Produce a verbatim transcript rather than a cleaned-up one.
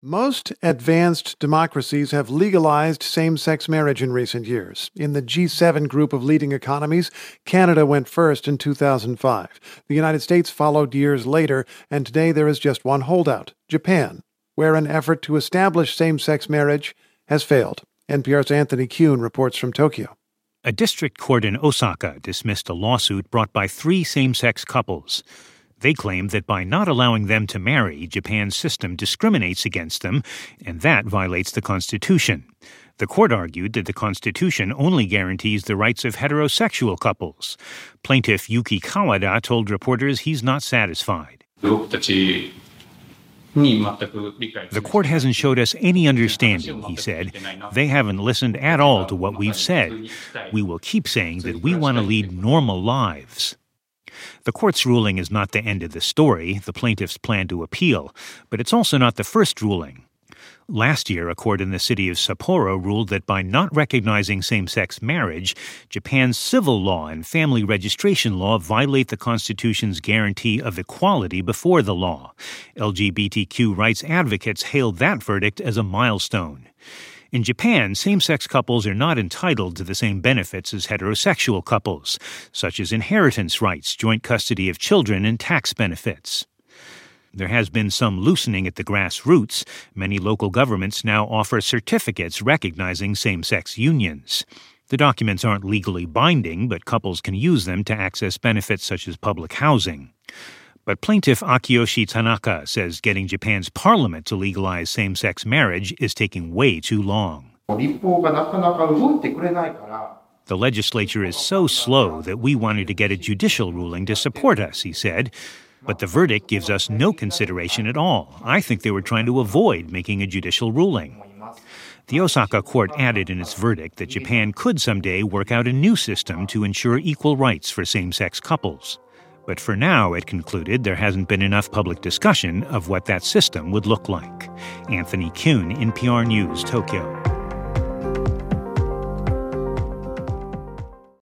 Most advanced democracies have legalized same-sex marriage in recent years. In the G seven group of leading economies, Canada went first in two thousand five. The United States followed years later, and today there is just one holdout, Japan, where an effort to establish same-sex marriage has failed. N P R's Anthony Kuhn reports from Tokyo. A district court in Osaka dismissed a lawsuit brought by three same-sex couples. They claim that by not allowing them to marry, Japan's system discriminates against them, and that violates the Constitution. The court argued that the Constitution only guarantees the rights of heterosexual couples. Plaintiff Yuki Kawada told reporters he's not satisfied. The court hasn't showed us any understanding, he said. They haven't listened at all to what we've said. We will keep saying that we want to lead normal lives. The court's ruling is not the end of the story. The plaintiffs plan to appeal, but it's also not the first ruling. Last year, a court in the city of Sapporo ruled that by not recognizing same-sex marriage, Japan's civil law and family registration law violate the Constitution's guarantee of equality before the law. L G B T Q rights advocates hailed that verdict as a milestone. In Japan, same-sex couples are not entitled to the same benefits as heterosexual couples, such as inheritance rights, joint custody of children, and tax benefits. There has been some loosening at the grassroots. Many local governments now offer certificates recognizing same-sex unions. The documents aren't legally binding, but couples can use them to access benefits such as public housing. But plaintiff Akiyoshi Tanaka says getting Japan's parliament to legalize same-sex marriage is taking way too long. The legislature is so slow that we wanted to get a judicial ruling to support us, he said. But the verdict gives us no consideration at all. I think they were trying to avoid making a judicial ruling. The Osaka court added in its verdict that Japan could someday work out a new system to ensure equal rights for same-sex couples. But for now, it concluded, there hasn't been enough public discussion of what that system would look like. Anthony Kuhn, N P R News, Tokyo.